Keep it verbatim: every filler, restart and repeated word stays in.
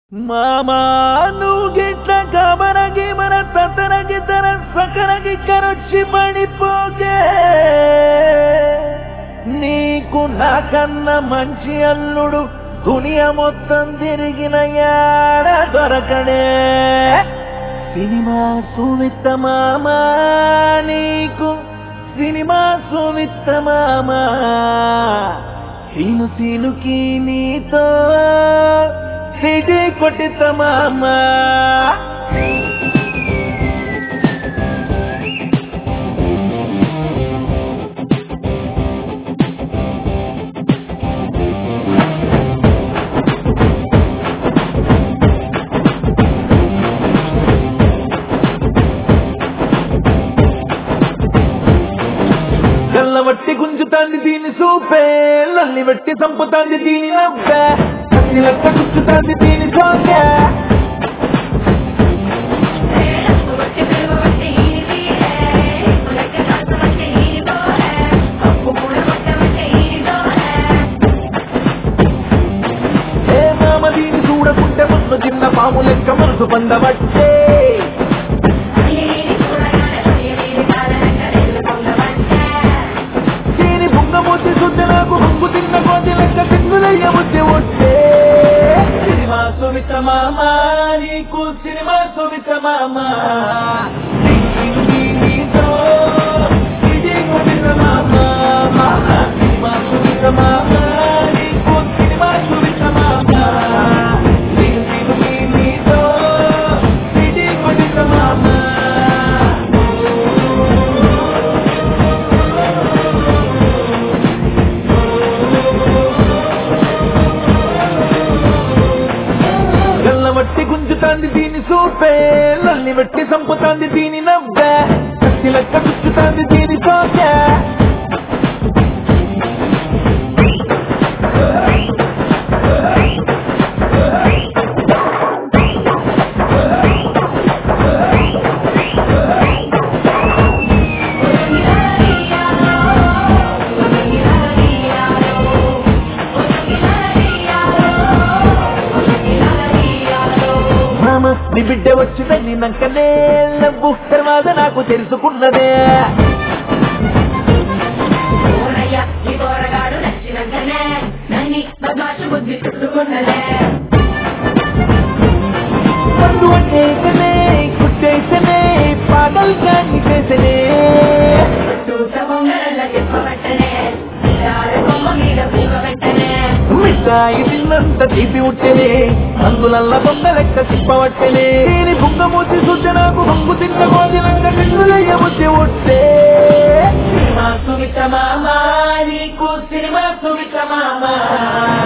మామా నువ్వు గిట్ల కబరగి మన తతనగి తన సకరగి కరొచ్చి పడిపోకే నీకు నాకన్న మంచి అల్లుడు దునియా మొత్తం తిరిగిన యాడ దొరకడే సినిమా సువిత్త మామా నీకు సినిమా సువిత్త మామా సీను సీనుకి నీతో సిటీ కొట్టిత మామా గల్లవట్టి గుంజుతాంది దీని సూపే లల్లి వెట్టి సంపుతాంది దీని నవ్వే కత్తి లెక్క గుచ్చుతాంది దీని సోకే ఏ మామ దీని చూడకుంటే ముందు చిన్న పాము లెక్క మనసు పందబట్టే బుంగమూర్తి శుద్ధ నాకు బొంగు తిన్న కోతి లెక్క తిన్నులయ్య బుద్ధి వచ్చే సినిమా సువిత మామా నీకు సినిమా సువిత మామా నీతో ఇది కొట్టిన మామా సినిమా సువిత మామా నీకు సినిమా సువిత మామా నీతో ఇది కొట్టిన మామా వట్టి గుంజుతాంది దీని సూపే లల్లి వెట్టి సంపుతాంది దీని నవ్వే కత్తి లెక్క గుచ్చుతాంది దీని సోకే నీ బిడ్డ వచ్చిందని నక్కనే నవ్వు తర్వాత నాకు తెలుసుకున్నదే మందు వచ్చేసనే కుట్టేసనే పాగల్ కాని చేసనే మిఠాయి తిన్నంత తీపి ఉట్టెనే అందులల్ల బొమ్మ లెక్క తిప్పవట్టెనే దీని బుంగమూర్తి శుద్ధ నాకు బొంగు తిన్న కోతి లెక్క తిన్నులయ్య బుద్ధి ఉట్టే సినిమా సువిత మామా నీకు సినిమా సువిత మామా